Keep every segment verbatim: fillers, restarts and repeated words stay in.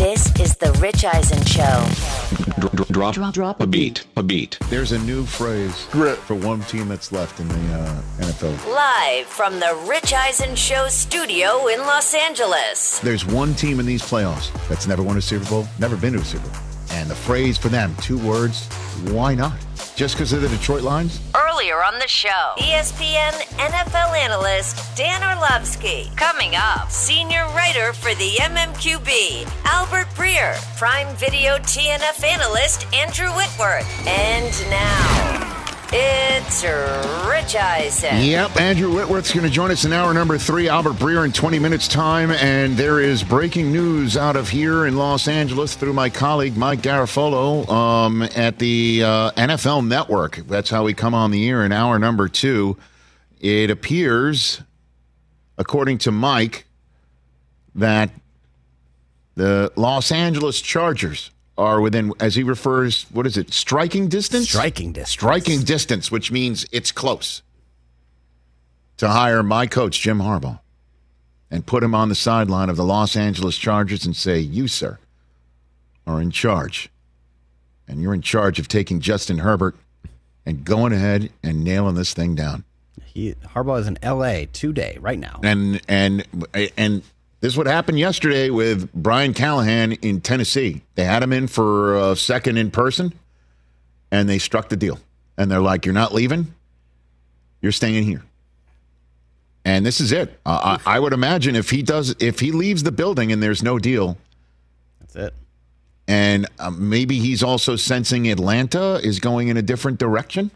This is the Rich Eisen Show. Drop, drop, drop a beat, a beat. There's a new phrase Grit. for one team that's left in the uh, N F L. Live from the Rich Eisen Show studio in Los Angeles. There's one team in these playoffs that's never won a Super Bowl, never been to a Super Bowl. And the phrase for them, two words, why not? Just because of the Detroit Lions? Earlier on the show, E S P N N F L analyst Dan Orlovsky. Coming up, senior writer for the M M Q B, Albert Breer. Prime Video T N F analyst, Andrew Whitworth. And now, it's Rich Eisen. Yep, Andrew Whitworth's going to join us in hour number three. Albert Breer in twenty minutes' time. And there is breaking news out of here in Los Angeles through my colleague Mike Garafolo um, at the uh, N F L Network. That's how we come on the air in hour number two. It appears, according to Mike, that the Los Angeles Chargers are within, as he refers, what is it, striking distance? Striking distance. Striking distance, which means it's close to hire my coach, Jim Harbaugh, and put him on the sideline of the Los Angeles Chargers and say, you, sir, are in charge. And you're in charge of taking Justin Herbert and going ahead and nailing this thing down. He, Harbaugh is in L A today, right now. And and and this is what happened yesterday with Brian Callahan in Tennessee. They had him in for a second in person, and they struck the deal. And they're like, you're not leaving. You're staying here. And this is it. Uh, I, I would imagine if he does, if he leaves the building and there's no deal. That's it. And uh, maybe he's also sensing Atlanta is going in a different direction.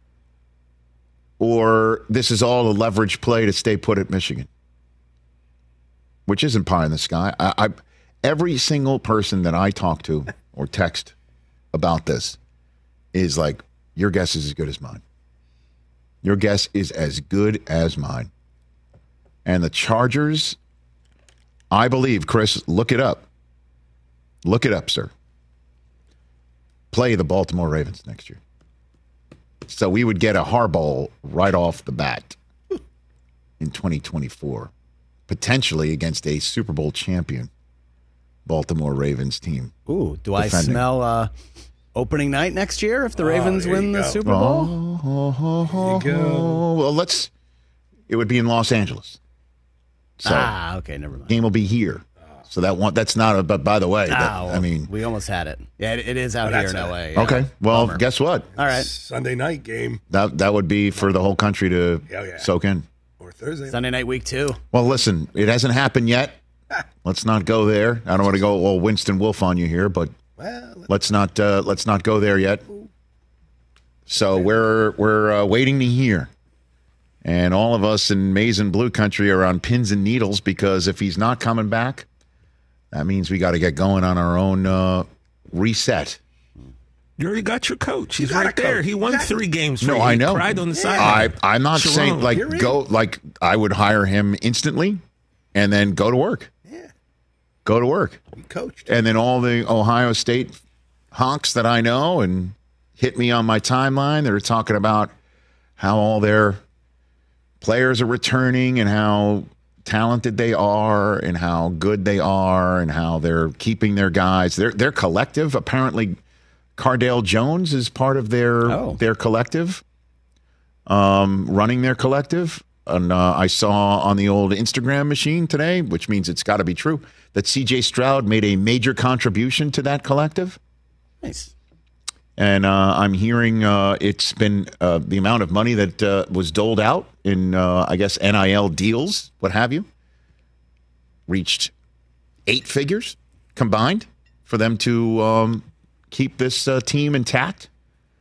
Or this is all a leverage play to stay put at Michigan, which isn't pie in the sky. I, I, every single person that I talk to or text about this is like, your guess is as good as mine. Your guess is as good as mine. And the Chargers, I believe, Chris, look it up. Look it up, sir. Play the Baltimore Ravens next year. So we would get a Harbaugh right off the bat in twenty twenty-four. Potentially against a Super Bowl champion Baltimore Ravens team. Ooh, do defending. I smell uh, opening night next year if the Ravens oh, win the go. Super Bowl? Oh, oh, oh, oh, There you go. well, let's. It would be in Los Angeles. So ah, okay, never mind. game will be here. So that one, that's not a. But by the way, that, Ah, well, I mean, we almost had it. Yeah, it, it is out Oh, here in that's L A. it. Yeah. okay. Well, Bummer. guess what? All right, Sunday night game That that would be for the whole country to Oh, yeah. soak in. or Thursday. Sunday night week two. Well, listen, it hasn't happened yet. Let's not go there. I don't want to go all Winston Wolf on you here, but Well, let's not uh, let's not go there yet. So we're we're uh, waiting to hear, and all of us in Maize and Blue Country are on pins and needles because if he's not coming back, that means we got to get going on our own uh, reset. You already got your coach. He's You got right a there. coach. He won Exactly. three games for No, you. I He know. cried on the I sideline. I'm not Sharon, saying like you're in. go like I would hire him instantly, and then go to work. yeah, Go to work. he coached. And then all the Ohio State honks that I know and hit me on my timeline that are talking about how all their players are returning and how talented they are and how good they are and how they're keeping their guys. Their their collective, apparently Cardale Jones is part of their Oh. their collective, um, running their collective. And uh, I saw on the old Instagram machine today, which means it's got to be true, that C J Stroud made a major contribution to that collective. Nice. And uh, I'm hearing uh, it's been uh, the amount of money that uh, was doled out in, uh, I guess, N I L deals, what have you, reached eight figures combined for them to um, keep this uh, team intact.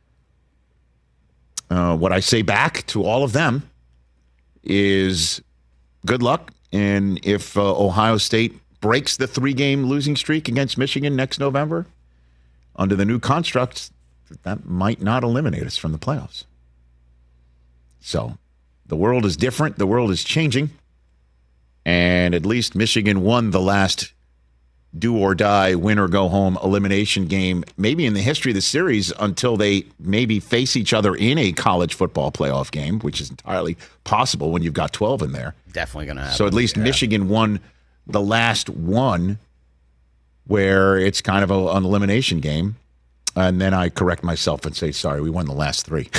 Uh, what I say back to all of them is good luck. And if uh, Ohio State breaks the three-game losing streak against Michigan next November, under the new constructs, that might not eliminate us from the playoffs. So the world is different. The world is changing. And at least Michigan won the last do-or-die, win-or-go-home elimination game, maybe in the history of the series, until they maybe face each other in a college football playoff game, which is entirely possible when you've got twelve in there. Definitely going to happen. So at least Yeah. Michigan won the last one where it's kind of a, an elimination game. And then I correct myself and say, sorry, we won the last three.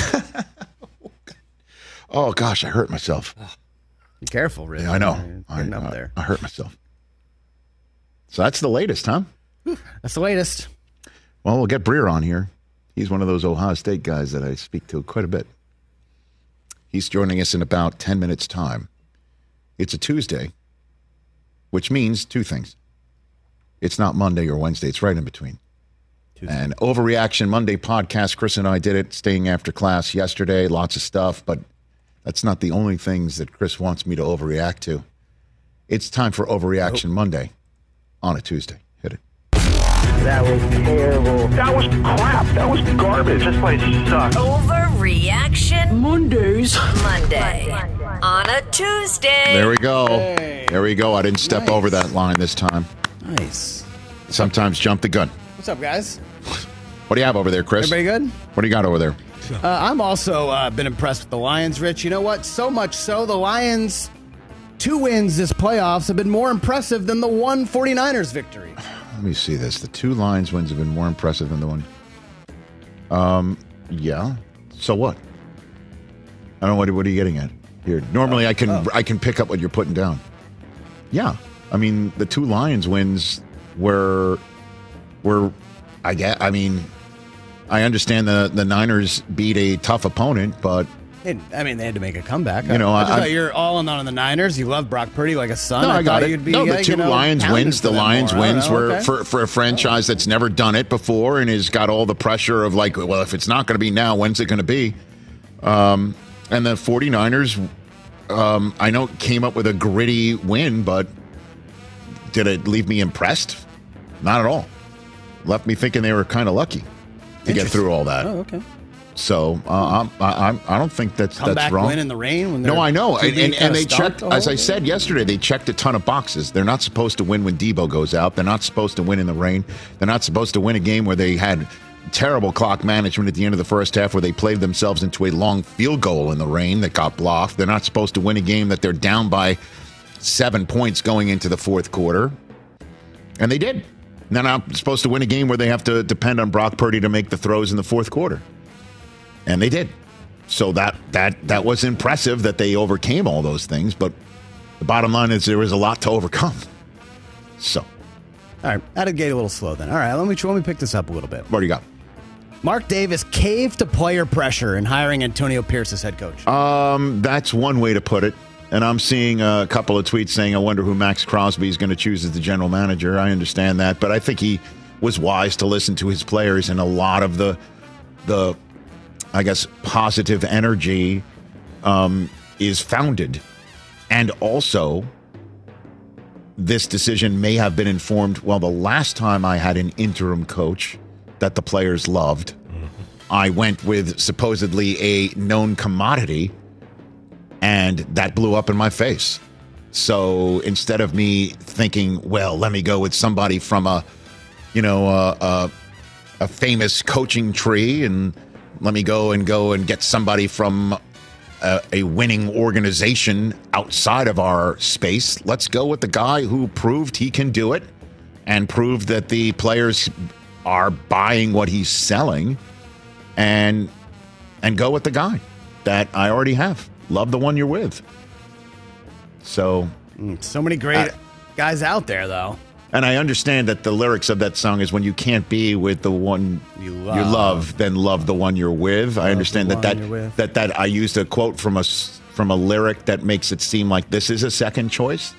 Oh, gosh, I hurt myself. Be careful, really. Yeah, I know. You're I, getting up I, there. I hurt myself. So that's the latest, huh? That's the latest. Well, we'll get Breer on here. He's one of those Ohio State guys that I speak to quite a bit. He's joining us in about ten minutes' time. It's a Tuesday, which means two things. It's not Monday or Wednesday. It's right in between. Tuesday. And Overreaction Monday podcast, Chris and I did it, staying after class yesterday. Lots of stuff, but that's not the only things that Chris wants me to overreact to. It's time for Overreaction nope. Monday on a Tuesday. Hit it. That was terrible. That was crap. That was garbage. This place sucks. Overreaction Mondays. Monday. On a Tuesday. There we go. Hey. There we go. I didn't step Nice. over that line this time. Nice. Sometimes jump the gun. What's up, guys? What do you have over there, Chris? Everybody good? What do you got over there? Uh, I'm also uh, been impressed with the Lions, Rich. You know what? So much so, the Lions' two wins this playoffs have been more impressive than the one 49ers victory. Let me see this. The two Lions wins have been more impressive than the one. Um, yeah. So what? I don't know. What, what are you getting at here? Normally, I can oh. I can pick up what you're putting down. Yeah. I mean, the two Lions wins were were. I get. I mean, I understand the the Niners beat a tough opponent, but. It, I mean, they had to make a comeback. You know, I, I just I- thought you're all in on the Niners. You love Brock Purdy like a son. No, I, got thought it. You'd be, no, the uh, two you know, Lions pounding wins. for The them Lions more. I don't wins know, were okay. for for a franchise that's never done it before and has got all the pressure of like, well, if it's not going to be now, when's it going to be? Um, and the 49ers, um, I know came up with a gritty win, but did it leave me impressed? Not at all. Left me thinking they were kind of lucky to get Interesting. through all that. Oh, okay. So uh, I'm, I, I'm, I don't think that's Comeback that's wrong. win in the rain. When No, they're I know. too And, beat and, kinda and they stunk checked, the as whole I game? said yesterday, they checked a ton of boxes. They're not supposed to win when Debo goes out. They're not supposed to win in the rain. They're not supposed to win a game where they had terrible clock management at the end of the first half where they played themselves into a long field goal in the rain that got blocked. They're not supposed to win a game that they're down by seven points going into the fourth quarter. And they did. They're not supposed to win a game where they have to depend on Brock Purdy to make the throws in the fourth quarter. And they did. So that that that was impressive that they overcame all those things. But the bottom line is there was a lot to overcome. So, All right, out of the gate a little slow then. All right, let me let me pick this up a little bit. what do you got? Mark Davis caved to player pressure in hiring Antonio Pierce as head coach. Um, that's one way to put it. And I'm seeing a couple of tweets saying, I wonder who Max Crosby is going to choose as the general manager. I understand that. But I think he was wise to listen to his players, and a lot of the, the I guess, positive energy um, is founded. And also, this decision may have been informed, well, the last time I had an interim coach that the players loved, I went with supposedly a known commodity, and that blew up in my face. So instead of me thinking, well, let me go with somebody from a, you know, a, a, a famous coaching tree, and let me go and go and get somebody from a, a winning organization outside of our space. Let's go with the guy who proved he can do it and proved that the players are buying what he's selling, and and go with the guy that I already have. Love the one you're with. So, So many great Uh, guys out there, though. and I understand that the lyrics of that song is when you can't be with the one You you love. love, then love the one you're with. I understand the that one that, you're with. that that I used a quote from a s- from a lyric that makes it seem like this is a second choice.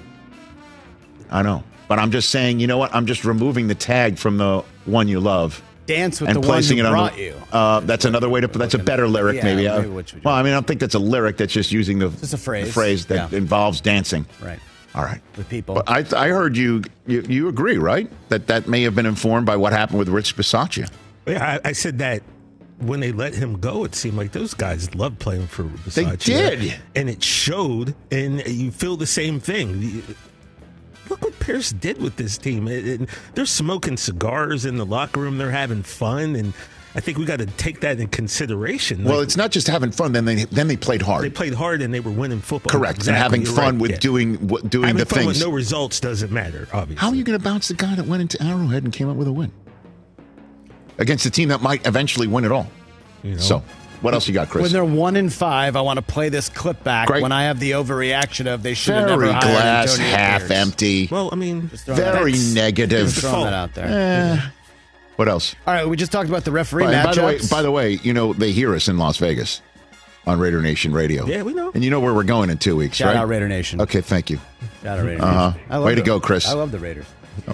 I know, but I'm just saying, you know what? I'm just removing the tag from the one you love. Dance with and the one placing who it on brought the, you. Uh, that's another way to. That's a better lyric, Yeah, maybe. maybe Uh, which would you- well, I mean, I don't think that's a lyric. That's just using the, Just a phrase. the phrase that Yeah. involves dancing. Right. All right. With people. But I, I heard you, you. You agree, right? That that may have been informed by what happened with Rich Bisaccia. Yeah, I, I said that when they let him go, it seemed like those guys loved playing for They Versace. did. And it showed, and you feel the same thing. You- Look what Pierce did with this team. It- it- they're smoking cigars in the locker room. They're having fun. And I think we got to take that in consideration. Well, Like, it's not just having fun. Then they then they played hard. they played hard and they were winning football. Correct. Exactly, And having you're fun right, with yeah. doing what doing Having the fun things. with no results doesn't matter, obviously. How are you going to bounce the guy that went into Arrowhead and came up with a win against a team that might eventually win it all? You know? So, what else you got, Chris? When they're one in five, I want to play this clip back Great. when I have the overreaction of they should have Very never hired glass Antonio half Pierce. empty. Well, I mean, throwing Very that's- negative. it's the Throwing fault. that out there. Eh. What else? All right, we just talked about the referee By, by the way, matchups. by the way, you know they hear us in Las Vegas on Raider Nation Radio. Yeah, we know. And you know where we're going in two weeks, Shout right? out Raider Nation. Okay, thank you. Shout out Raider Uh-huh. Nation. I love Way to the- go, Chris. I love the Raiders.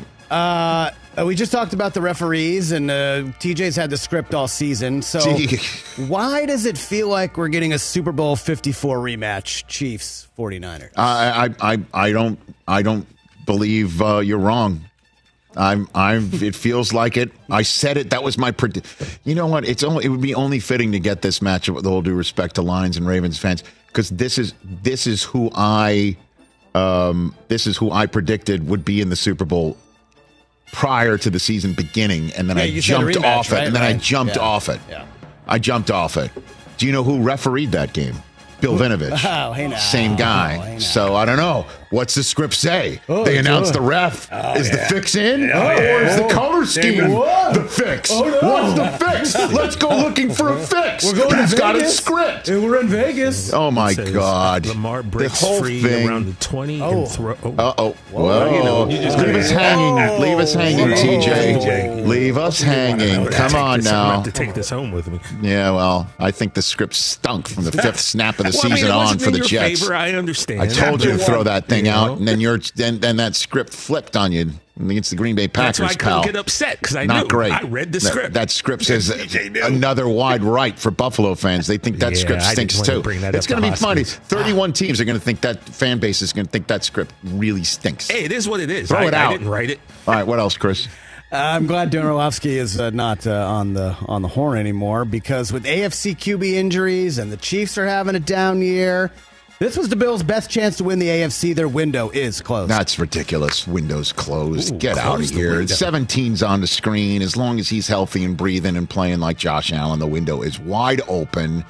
Uh, we just talked about the referees, and uh, T J's had the script all season. So Gee. why does it feel like we're getting a Super Bowl fifty-four rematch, Chiefs forty-niners? I, I, I, I don't, I don't believe uh, you're wrong. I'm, I'm. It feels like it. I said it. That was my. Predi- you know what? It's only. It would be only fitting to get this matchup with all due respect to Lions and Ravens fans, because this is this is who I, um, this is who I predicted would be in the Super Bowl prior to the season beginning, and then Yeah, I you said jumped rematch, off it, right? and then I Right. jumped Yeah. off it. Yeah. I jumped off it. Do you know who refereed that game? Bill Vinovich. Oh, hey now. Same guy. Oh, hey now. So I don't know. What's the script say? Oh, they announced good. the ref. is the yeah. fix in? Oh, yeah. Or is the Oh. color scheme What? the fix? Oh, no. What's the fix? Let's go looking for a fix. We're going Who's to got a Vegas? script? And we're in Vegas. Oh, my Says God. Lamar the breaks whole free thing. around the twenty Oh. and throw. Oh. Uh-oh. Whoa. you know, you just Leave gotta- us hanging. Leave us hanging, Whoa. T J. T J. Leave us hanging. I'm gonna Come take on this- I'm gonna now. have to take this home with me. Yeah, well, I think the script stunk from the fifth snap of the Well, I mean, season it on wasn't for in the your Jets. Favor, I understand. I told you to throw that thing You out, know? and then you're then then that script flipped on you against the Green Bay That's why I Packers, couldn't pal. get upset because I Not knew. great. I read the That- script. That, script says T J knew. another wide right for Buffalo fans. They think that Yeah, script I didn't stinks want to too. bring that It's up going to to be funny. Hoskins. thirty-one teams are going to think that fan base is going to think that script really stinks. Hey, it is what it is. Throw I, it I out. didn't write it. All right, what else, Chris? Uh, I'm glad Dan Orlovsky is uh, not uh, on the on the horn anymore, because with A F C Q B injuries and the Chiefs are having a down year, this was the Bills' best chance to win the A F C. Their window is closed. That's ridiculous. Windows closed. Ooh, Get out of close the here. window. seventeen's on the screen. As long as he's healthy and breathing and playing like Josh Allen, the window is wide open.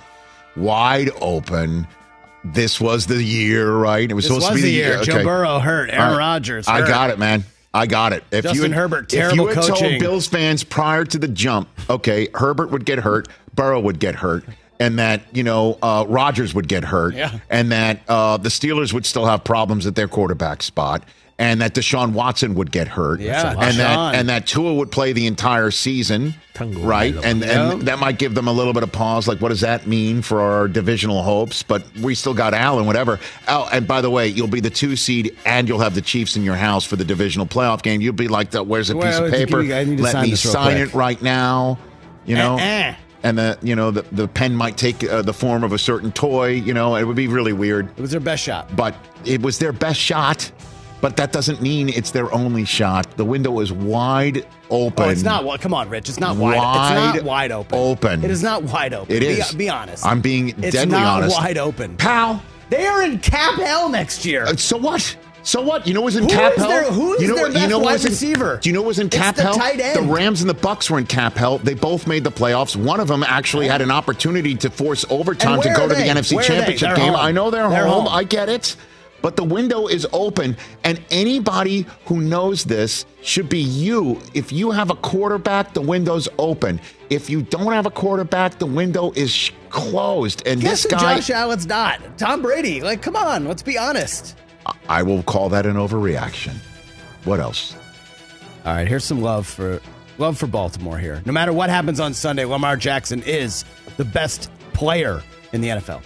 Wide open. This was the year, right? It was This supposed was to be the year. Joe okay. Burrow hurt. Aaron All right. Rodgers I hurt. got it, man. I got it. If Justin you had, Herbert, if terrible you had coaching. told Bills fans prior to the jump, okay, Herbert would get hurt, Burrow would get hurt, and that, you know, uh, Rodgers would get hurt, Yeah. and that uh, the Steelers would still have problems at their quarterback spot, and that Deshaun Watson would get hurt, Yeah, and Deshaun. that and that Tua would play the entire season, Tango right? Milo. And Yeah. and that might give them a little bit of pause, like what does that mean for our divisional hopes? But we still got Allen, whatever. Oh, and by the way, you'll be the two seed, and you'll have the Chiefs in your house for the divisional playoff game. You'll be like, the, "Where's a piece Well, of give paper? me- I need to Let sign me this real sign quick." it right now." You know. Eh-eh. And the you know the the pen might take uh, the form of a certain toy. You know, it would be really weird. It was their best shot. But it was their best shot. But that doesn't mean it's their only shot. The window is wide open. Oh, it's not. Well, come on, Rich. It's not wide. Wide it's not wide open. open. It is not wide open. It Be- is. Be, honest. I'm being it's deadly not honest. wide open. Pal. They are in cap hell next year. Uh, so what? So what? You know who's in Who cap is hell? their- who is you know their what- best you know wide who's in- receiver? Do you know who was in It's cap the hell? tight end. The Rams and the Bucks were in cap hell. They both made the playoffs. One of them actually had an opportunity to force overtime And to where go are to the they? N F C Where are they? Championship They're game. home. I know they're, They're home. home. I get it. But the window is open, and anybody who knows this should be you. If you have a quarterback, the window's open. If you don't have a quarterback, the window is sh- closed. And Guess this who guy, Josh Allen's not? Tom Brady. Like, come on. Let's be honest. I will call that an overreaction. What else? All right, here's some love for love for Baltimore here. No matter what happens on Sunday, Lamar Jackson is the best player in the N F L.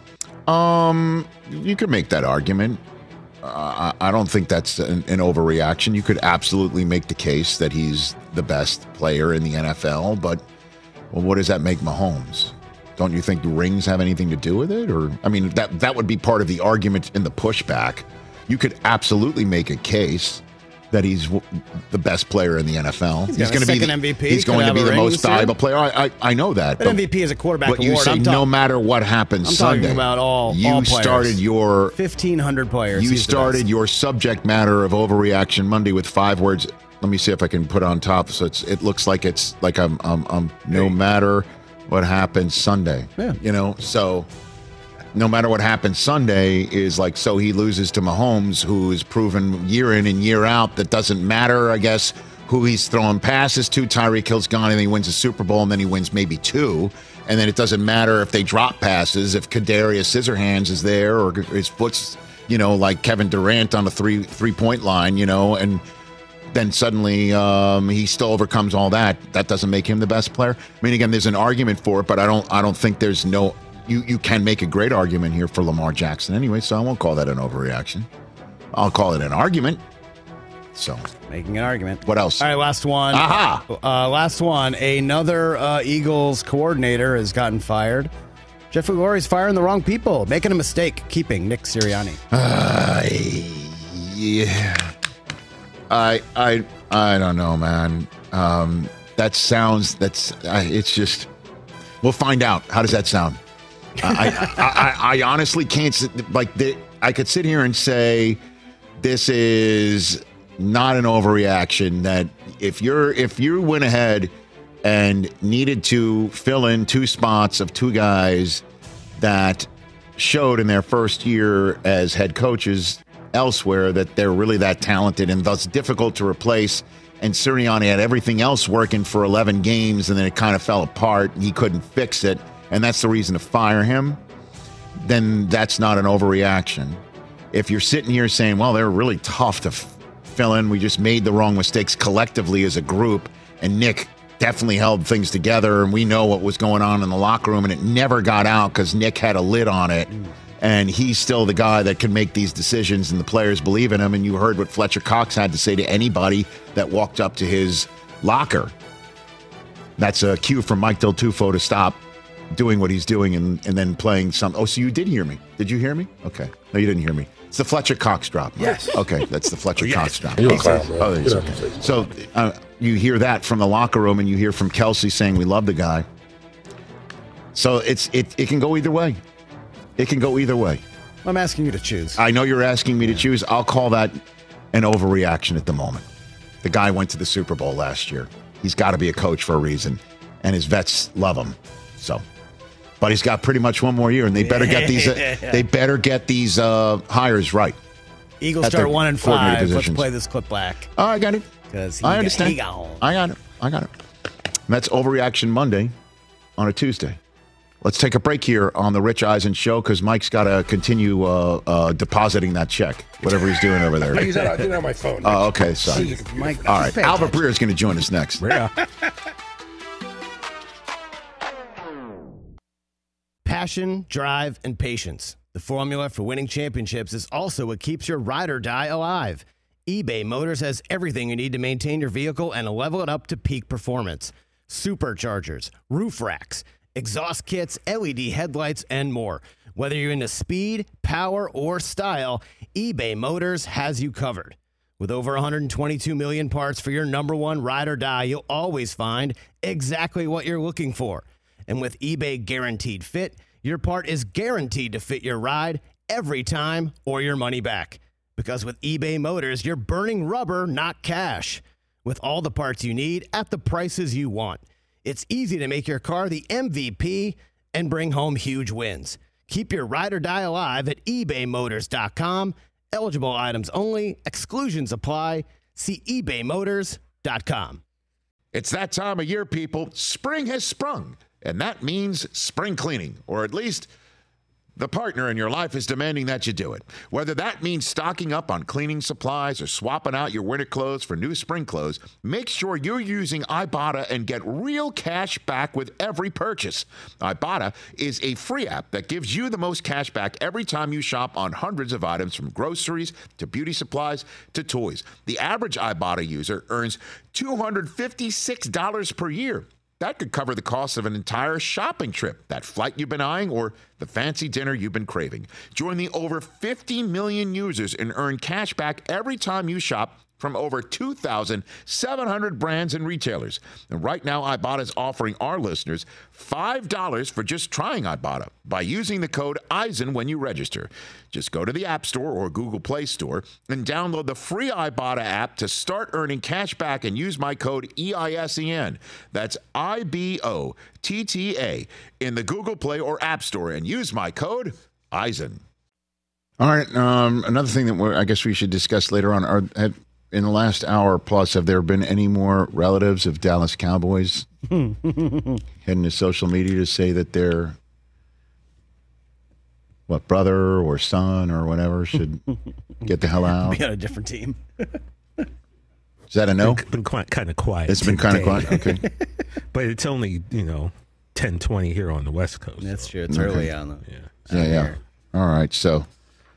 Um, you could make that argument. Uh, I I don't think that's an, an overreaction. You could absolutely make the case that he's the best player in the N F L, but well, what does that make Mahomes? Don't you think the rings have anything to do with it? Or I mean, that that would be part of the argument in the pushback. You could absolutely make a case that he's w- the best player in the N F L. He's got a gonna be second the, M V P. He's Could going to have be a the ring most this year. valuable player. I I, I know that. But M V P is a quarterback But you award. say I'm no talking matter what happens I'm talking Sunday. about all- You all players. started your fifteen hundred players. you He's the started best. your subject matter of overreaction Monday with five words. let me see if I can put on top. So it's it looks like it's like I'm I'm, I'm no matter what happens Sunday. Yeah. You know, so no matter what happens Sunday is like so he loses to Mahomes, who is proven year in and year out that doesn't matter, I guess, who he's throwing passes to. Tyreek Hill's gone and he wins a Super Bowl and then he wins maybe two. And then it doesn't matter if they drop passes, if Kadarius Scissorhands is there or his foot's, you know, like Kevin Durant on a three three point line, you know, and then suddenly um, he still overcomes all that. That doesn't make him the best player. I mean, again, there's an argument for it, but I don't I don't think there's no you you can make a great argument here for Lamar Jackson anyway, so I won't call that an overreaction. I'll call it an argument. So Making an argument. What else? All right, last one. Aha! Uh, last one. Another uh, Eagles coordinator has gotten fired. Jeff Lurie firing the wrong people, making a mistake, keeping Nick Sirianni. Uh, yeah. I I I don't know, man. Um, that sounds. That's. Uh, it's just. We'll find out. How does that sound? I, I, I I honestly can't. Sit, like the, I could sit here and say, this is not an overreaction. That if you're if you went ahead and needed to fill in two spots of two guys that showed in their first year as head coaches elsewhere that they're really that talented and thus difficult to replace, and Sirianni had everything else working for eleven games and then it kind of fell apart and he couldn't fix it, and that's the reason to fire him, then that's not an overreaction. If you're sitting here saying, well, they're really tough to f- fill in, we just made the wrong mistakes collectively as a group, and Nick definitely held things together, and we know what was going on in the locker room, and it never got out because Nick had a lid on it, and he's still the guy that can make these decisions, and the players believe in him, and you heard what Fletcher Cox had to say to anybody that walked up to his locker. That's a cue from Mike Del Tufo to stop doing what he's doing and, and then playing some. Oh, so you did hear me. Did you hear me? Okay. No, you didn't hear me. It's the Fletcher Cox drop. Yes. Okay, that's the Fletcher Yes. Cox drop. You're a Okay. clown, man. Oh, Get okay. out of my So uh, you hear that from the locker room, and you hear from Kelsey saying we love the guy. So it's it it can go either way. It can go either way. I'm asking you to choose. I know you're asking me to choose. I'll call that an overreaction at the moment. The guy went to the Super Bowl last year. He's got to be a coach for a reason, and his vets love him. So, but he's got pretty much one more year, and they better get these. Uh, they better get these uh, hires right. Eagles at start their one and coordinator five. Let's positions. play this clip back. Oh, I got it. 'Cause he I got- understand. he got- I got it. I got it. And that's Overreaction Monday on a Tuesday. Let's take a break here on the Rich Eisen Show because Mike's got to continue uh, uh, depositing that check, whatever he's doing over there. I use that. I did it on my phone. Oh, okay. Sorry. Mike, All right. pay Albert attention. Breer is going to join us next. Passion, drive, and patience. The formula for winning championships is also what keeps your ride or die alive. eBay Motors has everything you need to maintain your vehicle and level it up to peak performance. Superchargers, roof racks, exhaust kits, L E D headlights, and more. Whether you're into speed, power, or style, eBay Motors has you covered. With over one hundred twenty-two million parts for your number one ride or die, you'll always find exactly what you're looking for. And with eBay Guaranteed Fit, your part is guaranteed to fit your ride every time or your money back. Because with eBay Motors, you're burning rubber, not cash. With all the parts you need at the prices you want. It's easy to make your car the M V P and bring home huge wins. Keep your ride or die alive at ebay motors dot com. Eligible items only. Exclusions apply. See ebay motors dot com. It's that time of year, people. Spring has sprung, and that means spring cleaning, or at least the partner in your life is demanding that you do it. Whether that means stocking up on cleaning supplies or swapping out your winter clothes for new spring clothes, make sure you're using Ibotta and get real cash back with every purchase. Ibotta is a free app that gives you the most cash back every time you shop on hundreds of items, from groceries to beauty supplies to toys. The average Ibotta user earns two hundred fifty-six dollars per year. That could cover the cost of an entire shopping trip, that flight you've been eyeing, or the fancy dinner you've been craving. Join the over fifty million users and earn cash back every time you shop from over two thousand seven hundred brands and retailers. And right now, Ibotta is offering our listeners five dollars for just trying Ibotta by using the code Eisen when you register. Just go to the App Store or Google Play Store and download the free Ibotta app to start earning cash back and use my code E I S E N. That's I B O T T A in the Google Play or App Store and use my code Eisen. All right. Um, another thing that we're, I guess we should discuss later on. Are, have, in the last hour plus, have there been any more relatives of Dallas Cowboys heading to social media to say that their what brother or son or whatever should get the hell out? Be on a different team. Is that a no? It's been quite, kind of quiet. It's been kind of quiet. Okay. But it's only, you know, ten twenty here on the West Coast. That's so. true. It's Okay. early on the. Yeah. Yeah, yeah. All right. So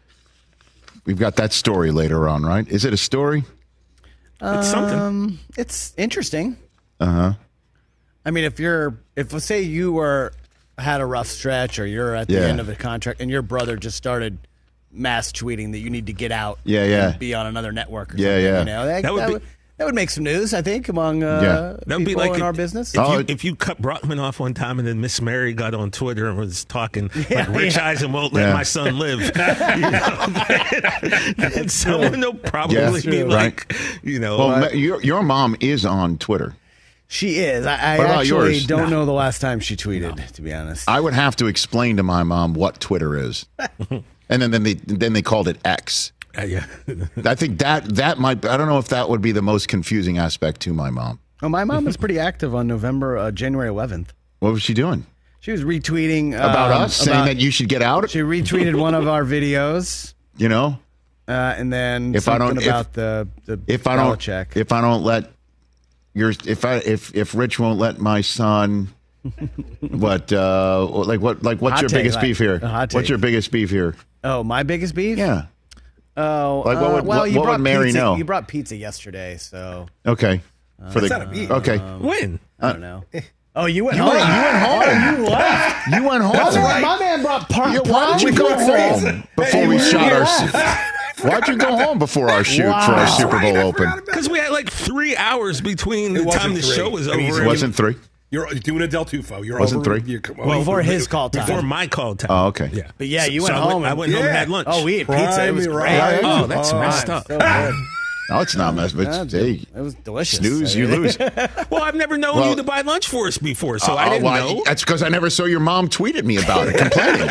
we've got that story later on, right? Is it a story? It's something. Um, it's interesting. Uh huh. I mean, if you're, if let's say you were had a rough stretch, or you're at the Yeah. end of a contract, and your brother just started mass tweeting that you need to get out, Yeah, yeah. and be on another network, or Yeah, something, yeah. You know, that, That would that be- would that would make some news, I think, among uh, Yeah. That would be people like in if- our business. If, Oh, you, it- if you cut Brockman off one time and then Miss Mary got on Twitter and was talking like Rich yeah. Eisen won't let Yeah. my son live, you know, then someone will probably Yeah, be true. like, you know, Well, uh, ma- your your mom is on Twitter. She is. I, I What about actually yours? don't know the last time she tweeted, to be honest. I would have to explain to my mom what Twitter is, and then then they then they called it X. uh, yeah. I think that that might. I don't know if that would be the most confusing aspect to my mom. Oh, my mom was pretty active on November, uh, January eleventh. What was she doing She was retweeting about um, us, saying about- that you should get out? She retweeted one of our videos, You know, uh, and then If I something don't- if- about the the if I don't, Belichick. if I don't let your, if I if if Rich won't let my son, what uh like what like what's Hot your take, biggest like- beef here? a hot What's take. your biggest beef here? Oh, my biggest beef? Yeah. Oh, Like, what uh, would- well, what- you what brought would Mary pizza, know? You brought pizza yesterday, so Okay. For the not a beef. okay. When? I don't know. Oh, you went You home. went, you went home. Oh, you left. You went home. My man, my man brought par- Yeah, why did you go home before we shot our? Why'd you go home before our shoot for our Super Bowl open? Because we had like three hours between the wasn't time the three. show was I over. mean, and- It wasn't three. You're doing a Del Tufo. You're Wasn't over, three? You're, Well, Before his call time. Before my call time. Oh, okay. Yeah. But yeah, you So went I went- home I and- went home and Yeah. had lunch. Oh, we ate pizza. It was Prime great. right. Oh, that's Oh, messed man, up. so good. No, it's not mess. But Yeah, hey, it was delicious. snooze, I you mean, lose. Well, I've never known Well- you to buy lunch for us before, so I Oh, didn't well, know. That's because I never saw your mom tweeted me about it, complaining.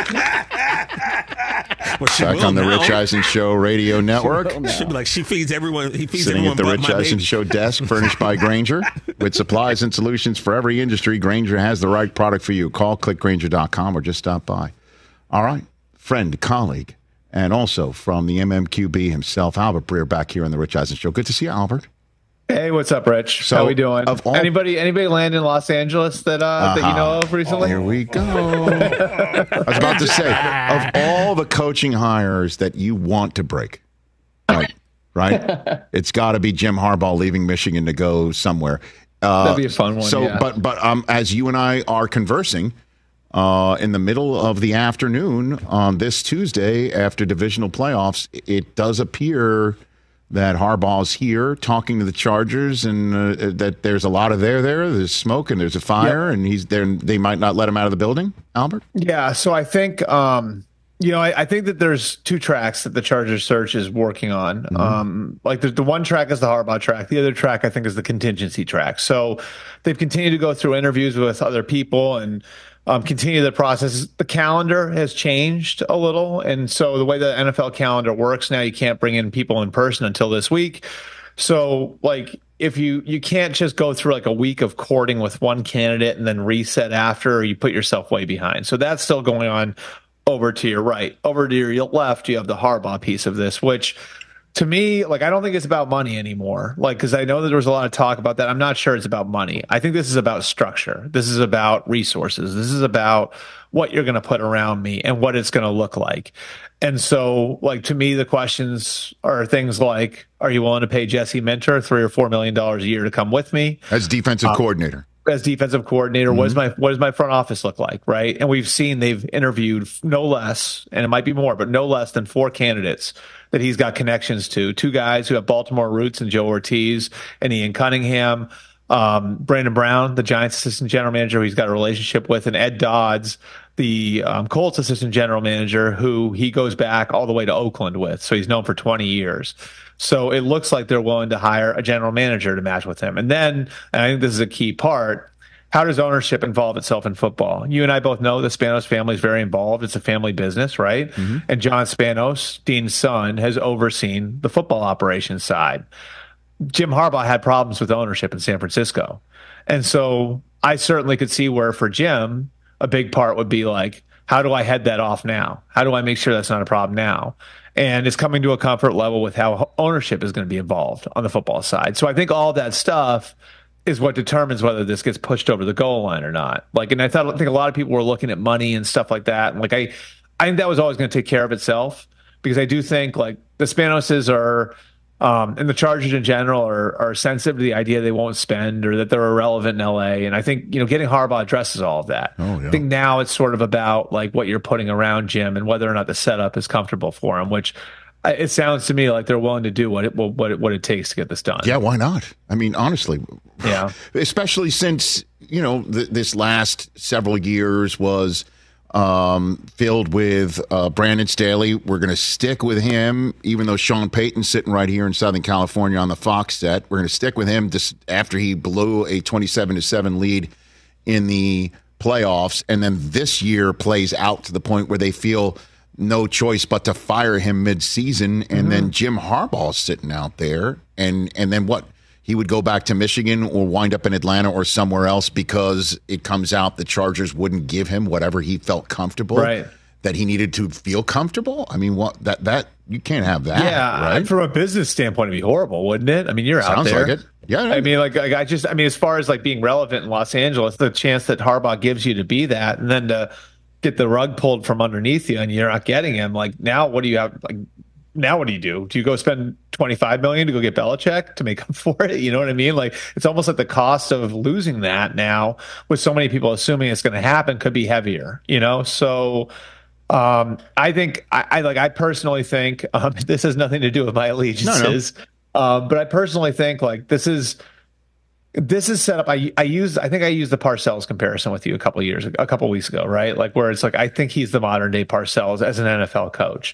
Well, she Back will on the now. Rich Eisen Show radio network. She'll be like, she feeds everyone. He feeds Sitting everyone at the but Rich my Eisen baby. Show desk, furnished by Granger. With supplies and solutions for every industry, Granger has the right product for you. Call click granger dot com or just stop by. All right. Friend, colleague, and also from the M M Q B himself, Albert Breer, back here on the Rich Eisen Show. Good to see you, Albert. Hey, what's up, Rich? So, How we doing? of all- anybody anybody land in Los Angeles that uh, that you Uh-huh. know of recently? Here we go. I was about to say, of all the coaching hires that you want to break, right? Right? It's got to be Jim Harbaugh leaving Michigan to go somewhere. Uh, That'd be a fun one, So, yeah. but but um, as you and I are conversing uh, in the middle of the afternoon on this Tuesday after divisional playoffs, it does appear that Harbaugh's here talking to the Chargers, and uh, that there's a lot of there there. There's smoke and there's a fire, and he's there. They might not let him out of the building. Albert, Yeah, so I think um, you know I, I think that there's two tracks that the Chargers search is working on. Mm-hmm. Um, like the, the one track is the Harbaugh track. The other track I think is the contingency track. So they've continued to go through interviews with other people and um, continue the process. The calendar has changed a little, and so the way the N F L calendar works now, you can't bring in people in person until this week. So like if you you can't just go through like a week of courting with one candidate and then reset after, or you put yourself way behind. So that's still going on. Over to your right, over to your left, you have the Harbaugh piece of this, which to me, like, I don't think it's about money anymore. Like, because I know that there was a lot of talk about that. I'm not sure it's about money. I think this is about structure. This is about resources. This is about what you're going to put around me and what it's going to look like. And so, like, to me, the questions are things like, are you willing to pay Jesse Minter three or four million dollars a year to come with me? as defensive Uh, coordinator. as defensive coordinator? Mm-hmm. What does my what does my front office look like, right? And we've seen they've interviewed no less, and it might be more, but no less than four candidates that he's got connections to. Two guys who have Baltimore roots, and Joe Ortiz and Ian Cunningham. Um, Brandon Brown, the Giants assistant general manager, who he's got a relationship with, and Ed Dodds, the um, Colts assistant general manager, who he goes back all the way to Oakland with. So he's known for twenty years. So it looks like they're willing to hire a general manager to match with him. And then, and I think this is a key part, how does ownership involve itself in football? You and I both know the Spanos family is very involved. It's a family business, right? Mm-hmm. And John Spanos, Dean's son, has overseen the football operations side. Jim Harbaugh had problems with ownership in San Francisco. And so I certainly could see where for Jim, a big part would be like, how do I head that off now? How do I make sure that's not a problem now? And it's coming to a comfort level with how ownership is going to be involved on the football side. So I think all that stuff is what determines whether this gets pushed over the goal line or not. Like, and I thought, I think a lot of people were looking at money and stuff like that. And like, I, I think that was always going to take care of itself, because I do think like the Spanoses are, Um, and the Chargers in general are, are sensitive to the idea they won't spend or that they're irrelevant in L A. And I think, you know, getting Harbaugh addresses all of that. Oh, yeah. I think now it's sort of about like what you're putting around Jim and whether or not the setup is comfortable for him, which it sounds to me like they're willing to do what it, what it, what it takes to get this done. Yeah, why not? I mean, honestly, yeah, especially since, you know, th- this last several years was Um, filled with uh, Brandon Staley. We're going to stick with him, even though Sean Payton's sitting right here in Southern California on the Fox set. We're going to stick with him just after he blew a twenty-seven to seven lead in the playoffs, and then this year plays out to the point where they feel no choice but to fire him mid-season, and mm-hmm. then Jim Harbaugh's sitting out there, and and then what? He would go back to Michigan or wind up in Atlanta or somewhere else because it comes out the Chargers wouldn't give him whatever he felt comfortable, right, that he needed to feel comfortable. I mean, what that that you can't have that. Yeah, right? From a business standpoint, it'd be horrible, wouldn't it? I mean, you're Sounds out there. Like it. Yeah, I mean, like I just, I mean, as far as like being relevant in Los Angeles, the chance that Harbaugh gives you to be that, and then to get the rug pulled from underneath you, and you're not getting him. Like now, what do you have? Like now, what do you do? Do you go spend twenty-five million dollars to go get Belichick to make up for it? You know what I mean? Like it's almost like the cost of losing that now, with so many people assuming it's going to happen, could be heavier. You know, so um, I think I, I like I personally think um, this has nothing to do with my allegiances, no, no. Um, but I personally think like this is. This is set up. I I used. I think I used the Parcells comparison with you a couple of years, a couple of weeks ago, right? Like where it's like I think he's the modern day Parcells as an N F L coach.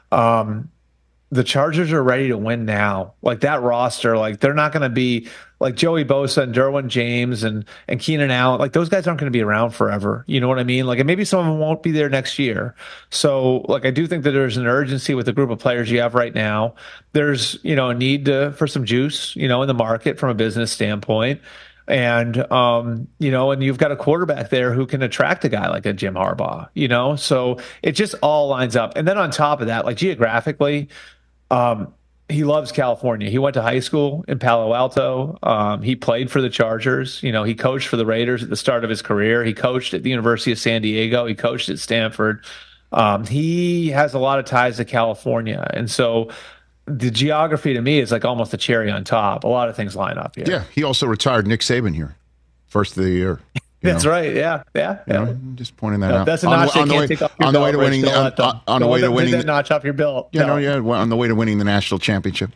Um, the Chargers are ready to win now. Like that roster, like they're not going to be like Joey Bosa and Derwin James and and Keenan Allen. Like those guys aren't going to be around forever. You know what I mean? Like and maybe some of them won't be there next year. So like I do think that there's an urgency with the group of players you have right now. There's you know a need to for some juice you know in the market from a business standpoint. And, um, you know, and you've got a quarterback there who can attract a guy like a Jim Harbaugh, you know, so it just all lines up. And then on top of that, like geographically, um, he loves California. He went to high school in Palo Alto. Um, he played for the Chargers. You know, he coached for the Raiders at the start of his career. He coached at the University of San Diego. He coached at Stanford. Um, he has a lot of ties to California. And so the geography to me is like almost a cherry on top. A lot of things line up here. Yeah, he also retired Nick Saban here, first of the year. That's know? right. Yeah, yeah. yeah. You know, just pointing that no, out. That's a notch on, you on can't the way, take off your on the way belt, to winning. On, on, on the way to winning that notch off your belt. Yeah, no, no, yeah. On the way to winning the national championship.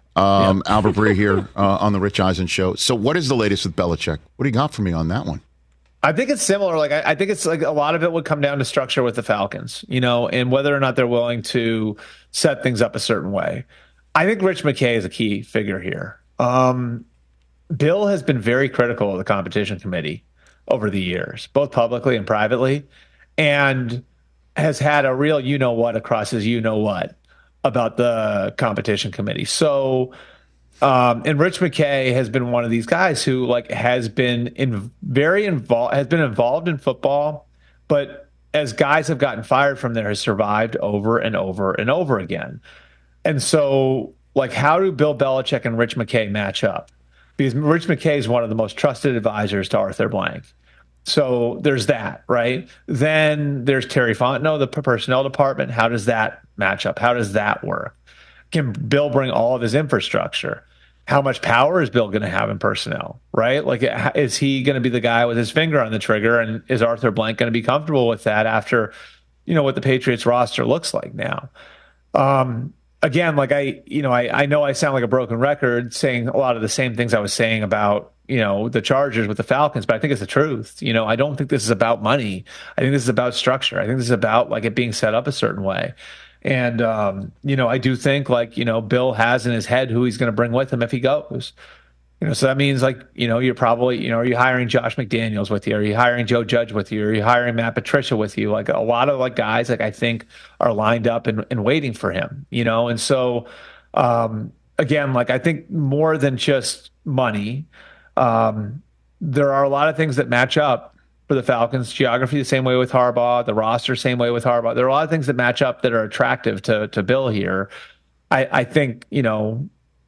Um, yeah. Albert Breer here uh, on the Rich Eisen show. So, what is the latest with Belichick? What do you got for me on that one? I think it's similar. Like I, I think it's like a lot of it would come down to structure with the Falcons, you know, and whether or not they're willing to set things up a certain way. I think Rich McKay is a key figure here. Um, Bill has been very critical of the competition committee over the years, both publicly and privately, and has had a real you know what across his you know what about the competition committee. So, um, and Rich McKay has been one of these guys who like has been in very involved, has been involved in football, but as guys have gotten fired from there, has survived over and over and over again. And so, like, how do Bill Belichick and Rich McKay match up? Because Rich McKay is one of the most trusted advisors to Arthur Blank. So there's that, right? Then there's Terry Fontenot, the personnel department. How does that match up? How does that work? Can Bill bring all of his infrastructure? how much power is Bill going to have in personnel, right? Like, is he going to be the guy with his finger on the trigger, and is Arthur Blank going to be comfortable with that after, you know, what the Patriots roster looks like now? Um, again, like I, you know, I, I know I sound like a broken record saying a lot of the same things I was saying about, you know, the Chargers with the Falcons, but I think it's the truth. You know, I don't think this is about money. I think this is about structure. I think this is about like it being set up a certain way. And, um, you know, I do think like, you know, Bill has in his head who he's going to bring with him if he goes. You know, so that means like, you know, you're probably, you know, are you hiring Josh McDaniels with you? Are you hiring Joe Judge with you? Are you hiring Matt Patricia with you? Like a lot of like guys, like I think are lined up and, and waiting for him, you know? And so, um, again, like I think more than just money, um, there are a lot of things that match up for the Falcons. Geography the same way with Harbaugh, the roster same way with Harbaugh. There are a lot of things that match up that are attractive to to Bill here. I, I think, you know,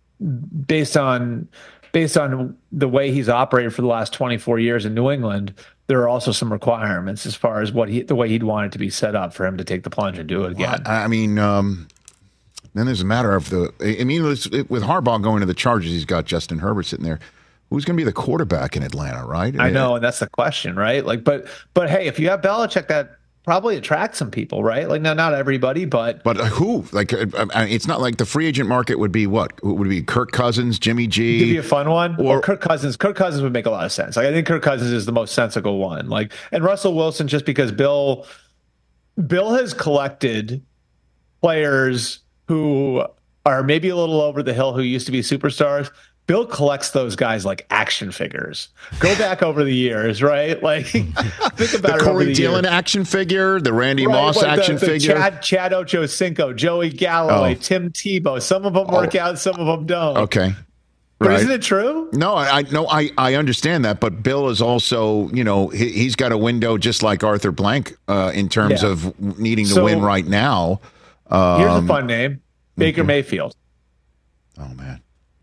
based on based on the way he's operated for the last twenty-four years in New England, there are also some requirements as far as what he the way he'd want it to be set up for him to take the plunge and do it again. Well, I mean, um, then there's a matter of the. I mean, with Harbaugh going to the Chargers, he's got Justin Herbert sitting there. Who's going to be the quarterback in Atlanta, right? I know, and that's the question, right? Like, but but hey, if you have Belichick, that probably attracts some people, right? Like, now not everybody, but but who? Like, it's not like the free agent market would be what? Would it be Kirk Cousins, Jimmy G? Give you a fun one, or well, Kirk Cousins. Kirk Cousins would make a lot of sense. Like, I think Kirk Cousins is the most sensible one. Like, and Russell Wilson, just because Bill Bill has collected players who are maybe a little over the hill, who used to be superstars. Bill collects those guys like action figures. Go back over the years, right? Like, think about the it. Corey over the Dillon years. action figure, the Randy right, Moss like action the, the figure, Chad, Chad Ochocinco, Joey Galloway, oh. Tim Tebow. Some of them work oh. out, some of them don't. Okay. But right. isn't it true? No, I no, I, I understand that, but Bill is also, you know, he, he's got a window just like Arthur Blank uh, in terms yeah. of needing to so, win right now. Um, here's a fun name: Baker okay. Mayfield. Oh man,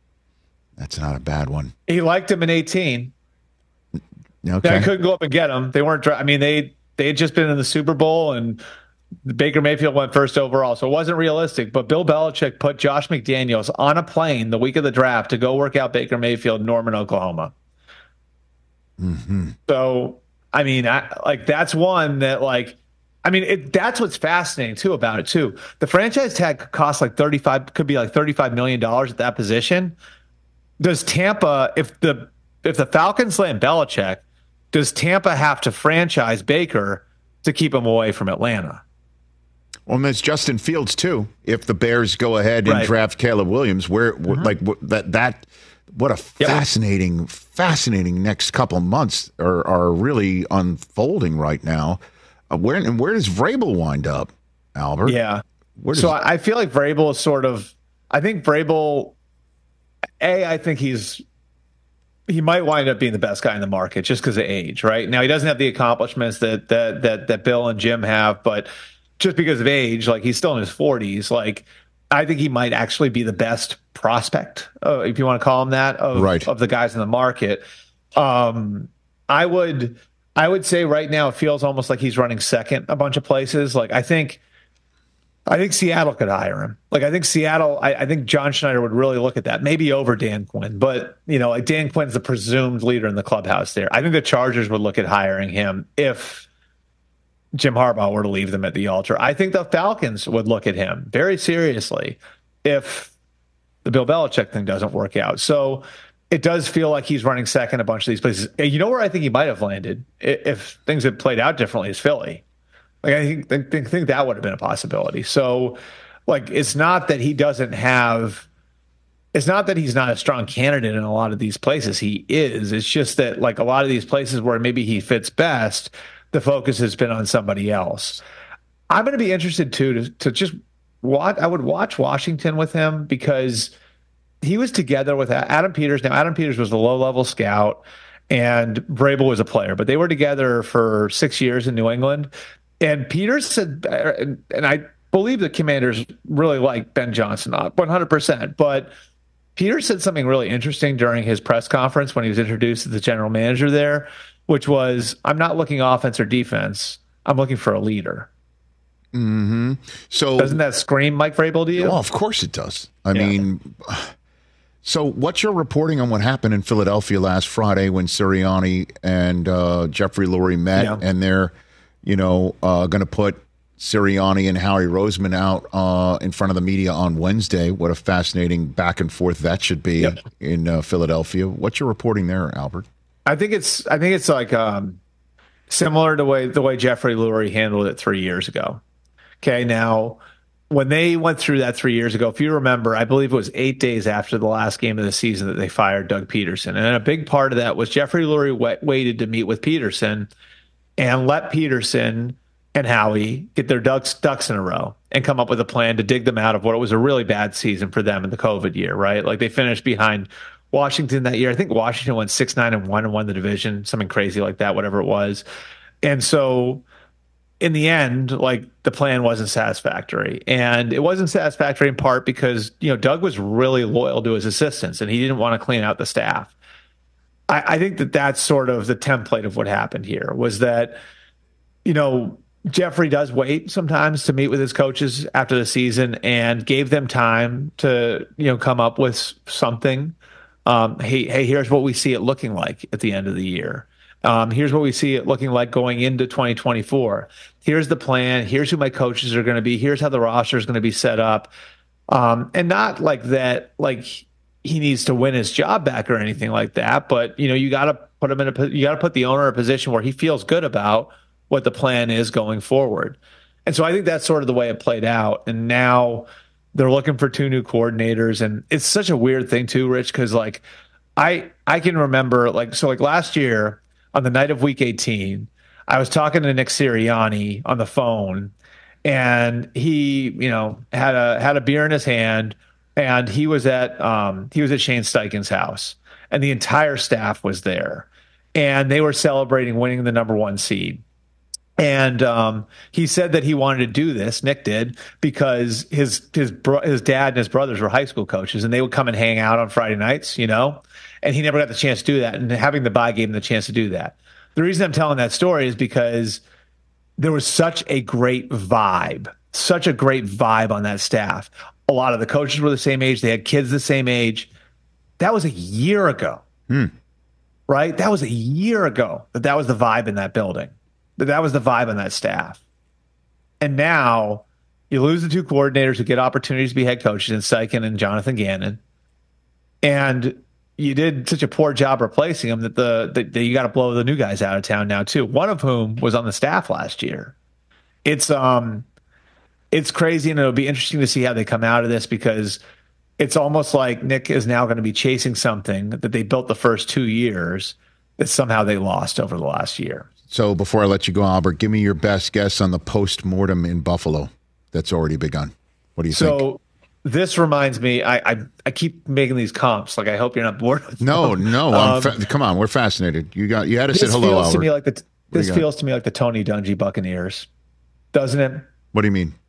that's not a bad one. He liked him in eighteen. Okay. They couldn't go up and get him. They weren't. I mean, they they had just been in the Super Bowl, and Baker Mayfield went first overall, so it wasn't realistic. But Bill Belichick put Josh McDaniels on a plane the week of the draft to go work out Baker Mayfield in Norman, Oklahoma. Mm-hmm. So, I mean, I, like that's one that, like, I mean, it, that's what's fascinating too about it too. The franchise tag could cost like thirty-five, could be like thirty-five million dollars at that position. Does Tampa, if the if the Falcons land Belichick, does Tampa have to franchise Baker to keep him away from Atlanta? Well, and there's Justin Fields too. If the Bears go ahead and right. draft Caleb Williams, where mm-hmm. like that that what a fascinating, yep. fascinating next couple months are are really unfolding right now. Uh, where and where does Vrabel wind up, Albert? Yeah. Does, so I, I feel like Vrabel is sort of. I think Vrabel. A, I think he's. He might wind up being the best guy in the market just because of age, right? Now he doesn't have the accomplishments that that that that Bill and Jim have, but just because of age, like he's still in his forties, like I think he might actually be the best prospect, uh, if you want to call him that, of, right. of the guys in the market. Um, I would. I would say right now it feels almost like he's running second a bunch of places. Like I think, I think Seattle could hire him. Like I think Seattle, I, I think John Schneider would really look at that, maybe over Dan Quinn. But you know, like Dan Quinn's the presumed leader in the clubhouse there. I think the Chargers would look at hiring him if Jim Harbaugh were to leave them at the altar. I think the Falcons would look at him very seriously if the Bill Belichick thing doesn't work out. So. It does feel like he's running second a bunch of these places. You know where I think he might have landed if things had played out differently is Philly. Like I think, think, think that would have been a possibility. So, like, it's not that he doesn't have. It's not that he's not a strong candidate in a lot of these places. He is. It's just that, like, a lot of these places where maybe he fits best, the focus has been on somebody else. I'm going to be interested too to, to just watch. I would watch Washington with him because. He was together with Adam Peters. Now, Adam Peters was the low-level scout, and Vrabel was a player. But they were together for six years in New England. And Peters said, and I believe the Commanders really like Ben Johnson, not one hundred percent. But Peters said something really interesting during his press conference when he was introduced as the general manager there, which was, I'm not looking offense or defense. I'm looking for a leader. Mm-hmm. So doesn't that scream Mike Vrabel to you? Well, of course it does. I yeah. mean... So what's your reporting on what happened in Philadelphia last Friday when Sirianni and uh, Jeffrey Lurie met, yeah. and they're, you know, uh, going to put Sirianni and Howie Roseman out uh, in front of the media on Wednesday? What a fascinating back and forth that should be yep. in uh, Philadelphia. What's your reporting there, Albert? I think it's I think it's like um, similar to the way the way Jeffrey Lurie handled it three years ago. Okay, now. When they went through that three years ago, if you remember, I believe it was eight days after the last game of the season that they fired Doug Peterson. And a big part of that was Jeffrey Lurie wait, waited to meet with Peterson and let Peterson and Howie get their ducks, ducks in a row and come up with a plan to dig them out of what was a really bad season for them in the COVID year, right? Like they finished behind Washington that year. I think Washington went six, nine, and one and won the division, something crazy like that, whatever it was. And so in the end, like the plan wasn't satisfactory, and it wasn't satisfactory in part because, you know, Doug was really loyal to his assistants and he didn't want to clean out the staff. I, I think that that's sort of the template of what happened here was that, you know, Jeffrey does wait sometimes to meet with his coaches after the season and gave them time to, you know, come up with something. Um, hey, hey, here's what we see it looking like at the end of the year. Um, here's what we see it looking like going into twenty twenty-four. Here's the plan. Here's who my coaches are going to be. Here's how the roster is going to be set up. Um, and not like that, like he needs to win his job back or anything like that. But, you know, you got to put him in a, you got to put the owner in a position where he feels good about what the plan is going forward. And so I think that's sort of the way it played out. And now they're looking for two new coordinators. And it's such a weird thing too, Rich, because like I, I can remember like, so like last year, on the night of week eighteen, I was talking to Nick Sirianni on the phone, and he, you know, had a had a beer in his hand, and he was at um, he was at Shane Steichen's house, and the entire staff was there, and they were celebrating winning the number one seed. And um, he said that he wanted to do this, Nick did, because his his bro- his dad and his brothers were high school coaches, and they would come and hang out on Friday nights, you know. And he never got the chance to do that. And having the bye gave him the chance to do that. The reason I'm telling that story is because there was such a great vibe, such a great vibe on that staff. A lot of the coaches were the same age. They had kids the same age. That was a year ago, hmm. right? That was a year ago that that was the vibe in that building, that that was the vibe on that staff. And now you lose the two coordinators who get opportunities to be head coaches in Steichen and Jonathan Gannon. And you did such a poor job replacing them that the that, that you got to blow the new guys out of town now too. One of whom was on the staff last year. It's um, it's crazy, and it'll be interesting to see how they come out of this because it's almost like Nick is now going to be chasing something that they built the first two years that somehow they lost over the last year. So before I let you go, Albert, give me your best guess on the post-mortem in Buffalo that's already begun. What do you so, think? So this reminds me, I, I I keep making these comps. Like I hope you're not bored with No, them. no. Um, I'm fa- come on, we're fascinated. You got you had to this say hello, feels Albert. To me like the, this got? feels to me like the Tony Dungy Buccaneers, doesn't it? What do you mean?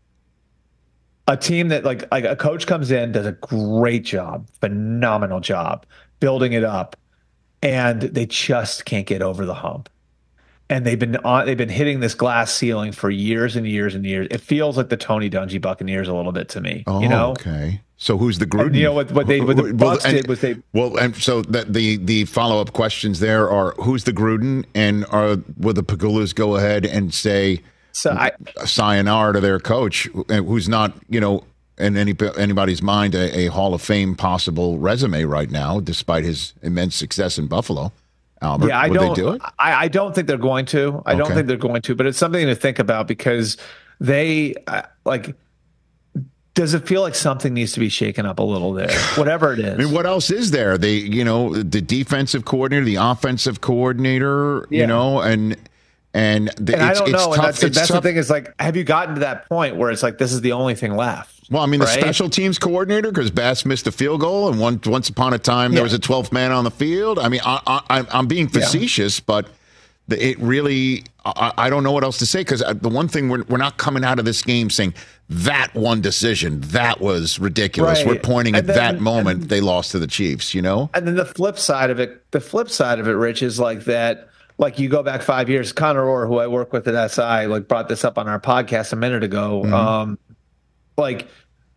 A team that like like a coach comes in, does a great job, phenomenal job building it up, and they just can't get over the hump. And they've been on, they've been hitting this glass ceiling for years and years and years. It feels like the Tony Dungy Buccaneers a little bit to me. Oh, you know? Okay. So who's the Gruden? And you know what? What they what the Bucs well, did was they well, and so that the the follow up questions there are who's the Gruden, and are will the Pagulas go ahead and say so I, sayonara to their coach, who's not you know in any anybody's mind a, a Hall of Fame possible resume right now, despite his immense success in Buffalo. Albert, yeah, I would don't. they do it? I, I don't think they're going to. I Okay. don't think they're going to. But it's something to think about because they uh, like. Does it feel like something needs to be shaken up a little there? Whatever it is. I mean, what else is there? They, you know, the defensive coordinator, the offensive coordinator, Yeah. you know, and and, the, and it's, I don't it's know. tough. And that's, the, it's that's the tough. thing is like, have you gotten to that point where it's like this is the only thing left? Well, I mean, the right? special teams coordinator, because Bass missed a field goal, and one, once upon a time there Yeah. was a twelfth man on the field. I mean, I, I, I'm being facetious, yeah. but the, it really, I, I don't know what else to say, because the one thing, we're, we're not coming out of this game saying that one decision, that was ridiculous. Right. We're pointing And at then- that moment and- they lost to the Chiefs, you know? And then the flip side of it, the flip side of it, Rich, is like that. Like you go back five years, Connor Orr, who I work with at S I, like brought this up on our podcast a minute ago. Mm-hmm. Um, like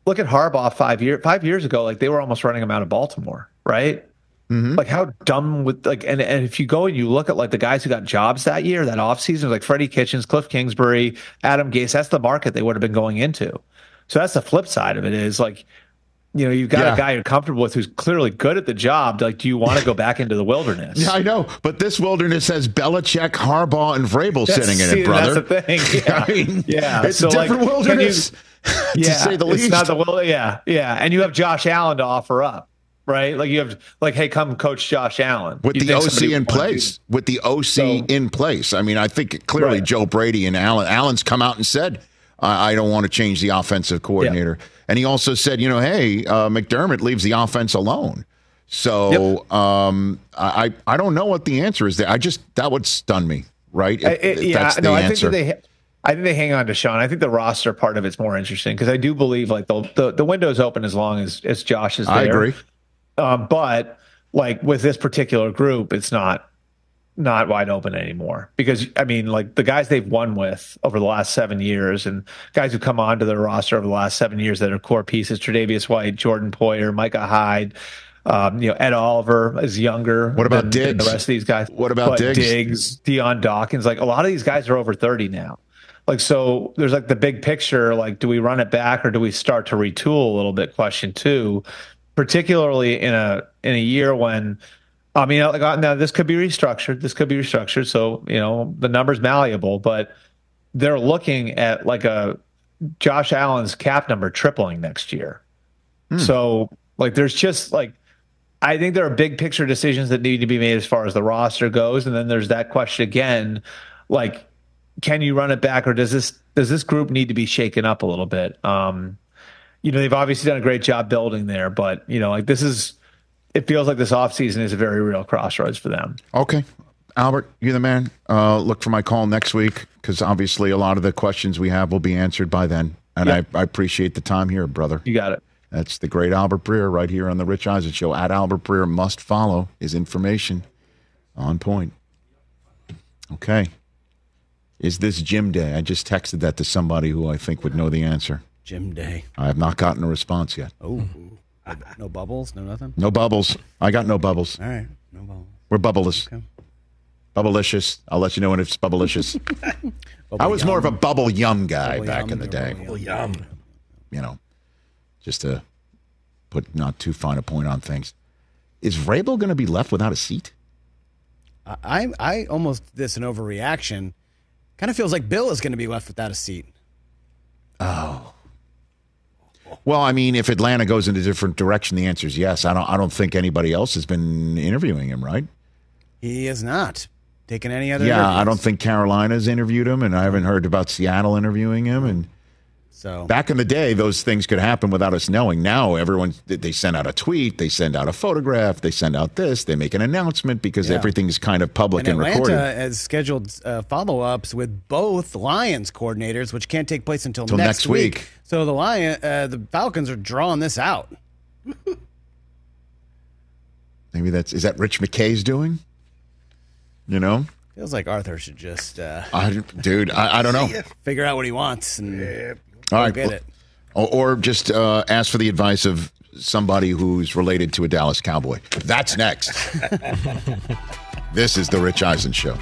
look at Harbaugh five year five years ago. Like they were almost running him out of Baltimore, right? Mm-hmm. Like how dumb with like and, and if you go and you look at like the guys who got jobs that year, that offseason, like Freddie Kitchens, Cliff Kingsbury, Adam Gase, that's the market they would have been going into. So that's the flip side of it is like, you know, you've got yeah. a guy you're comfortable with who's clearly good at the job. Like, do you want to go back into the wilderness? Yeah, I know. But this wilderness has Belichick, Harbaugh, and Vrabel that's, sitting in see, it, brother. That's the thing. Yeah. I mean, yeah. It's so a different like, wilderness, you, to yeah, say the least. It's not the wilderness. Yeah, yeah. And you have Josh Allen to offer up, right? Like you have, like, hey, come coach Josh Allen. With you the O C in place. With the O C so, in place. I mean, I think clearly right. Joe Brady and Allen. Allen's come out and said, I, I don't want to change the offensive coordinator. Yeah. And he also said, you know, hey, uh, McDermott leaves the offense alone. So yep. um, I I don't know what the answer is there. I just that would stun me, right? If, it, if yeah, that's the no, answer. I think that they, I think they hang on to Sean. I think the roster part of it's more interesting because I do believe like the, the the window's open as long as as Josh is there. I agree, um, but like with this particular group, it's not. not wide open anymore because I mean, like the guys they've won with over the last seven years and guys who come onto their roster over the last seven years that are core pieces, Tre'Davious White, Jordan Poyer, Micah Hyde, um, you know, Ed Oliver is younger. What about than, Diggs? than the rest of these guys. What about but Diggs? Diggs, Deion Dawkins, like a lot of these guys are over thirty now. Like, so there's like the big picture, like, do we run it back or do we start to retool a little bit? Question two, particularly in a, in a year when, I mean, like, now this could be restructured. This could be restructured. So, you know, the number's malleable, but they're looking at like a Josh Allen's cap number tripling next year. Hmm. So, like, there's just like, I think there are big picture decisions that need to be made as far as the roster goes. And then there's that question again, like, can you run it back or does this, does this group need to be shaken up a little bit? Um, you know, they've obviously done a great job building there, but, you know, like this is, it feels like this offseason is a very real crossroads for them. Okay. Albert, you're the man. Uh, look for my call next week because obviously a lot of the questions we have will be answered by then. And yep. I, I appreciate the time here, brother. You got it. That's the great Albert Breer right here on the Rich Eisen Show. At Albert Breer, must follow his information on point. Okay. Is this Gym Day? I just texted that to somebody who I think would know the answer. Gym Day. I have not gotten a response yet. Oh. No bubbles? No nothing? No bubbles. I got no bubbles. All right. No bubbles. We're bubbleless. Okay. Bubblelicious. I'll let you know when it's bubblelicious. I was yum. more of a bubble yum guy bubble back yum, in the day. Bubble yum. You know, just to put not too fine a point on things. Is Vrabel going to be left without a seat? I I almost, this an overreaction. Kind of feels like Bill is going to be left without a seat. Oh. Well, I mean, if Atlanta goes in a different direction, the answer is yes. I don't. I don't think anybody else has been interviewing him, right? He has not taken any other. Yeah, interviews. I don't think Carolina's interviewed him, and I haven't heard about Seattle interviewing him. And so back in the day, those things could happen without us knowing. Now, everyone they send out a tweet, they send out a photograph, they send out this, they make an announcement because yeah. everything's kind of public and, and Atlanta recorded. Atlanta has scheduled uh, follow-ups with both Lions coordinators, which can't take place until, until next, next week. week. So the Lion, uh, the Falcons are drawing this out. Maybe that's is that Rich McKay's doing? You know, feels like Arthur should just, uh, I, dude. I, I don't know. Figure out what he wants and yeah. all right, get it. Or, or just uh, ask for the advice of somebody who's related to a Dallas Cowboy. That's next. This is the Rich Eisen Show.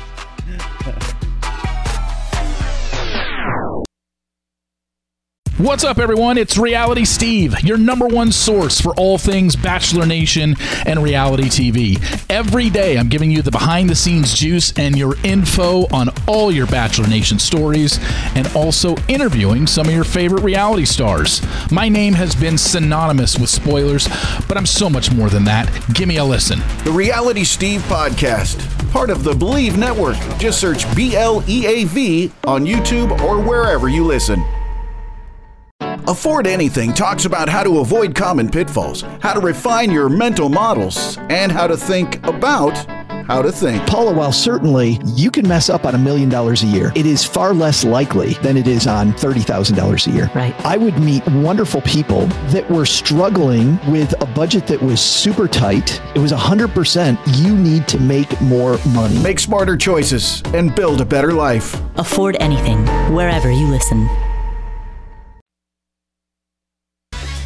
What's up, everyone? It's Reality Steve, your number one source for all things Bachelor Nation and reality T V. Every day, I'm giving you the behind-the-scenes juice and your info on all your Bachelor Nation stories and also interviewing some of your favorite reality stars. My name has been synonymous with spoilers, but I'm so much more than that. Give me a listen. The Reality Steve Podcast, part of the Believe Network. Just search B L E A V on YouTube or wherever you listen. Afford Anything talks about how to avoid common pitfalls, how to refine your mental models, and how to think about how to think. Paula, while certainly you can mess up on a million dollars a year, it is far less likely than it is on thirty thousand dollars a year. Right. I would meet wonderful people that were struggling with a budget that was super tight. It was one hundred percent you need to make more money. Make smarter choices and build a better life. Afford Anything, wherever you listen.